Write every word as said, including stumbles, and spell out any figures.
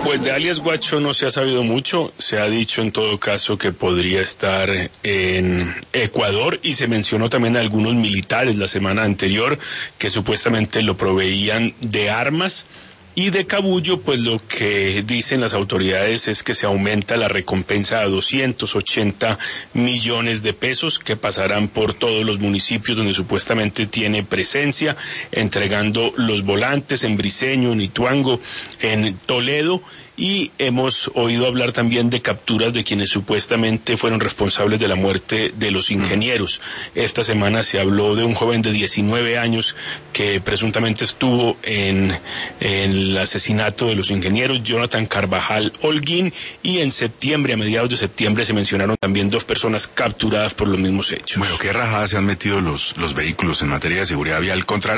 Pues de alias Guacho no se ha sabido mucho, se ha dicho en todo caso que podría estar en Ecuador y se mencionó también a algunos militares la semana anterior que supuestamente lo proveían de armas. Y de Cabullo, pues lo que dicen las autoridades es que se aumenta la recompensa a doscientos ochenta millones de pesos que pasarán por todos los municipios donde supuestamente tiene presencia, entregando los volantes en Briceño, en Ituango, en Toledo. Y hemos oído hablar también de capturas de quienes supuestamente fueron responsables de la muerte de los ingenieros. Esta semana se habló de un joven de diecinueve años que presuntamente estuvo en, en el asesinato de los ingenieros, Jonathan Carvajal Holguín, y en septiembre, a mediados de septiembre, se mencionaron también dos personas capturadas por los mismos hechos. Bueno, qué rajadas se han metido los, los vehículos en materia de seguridad vial contra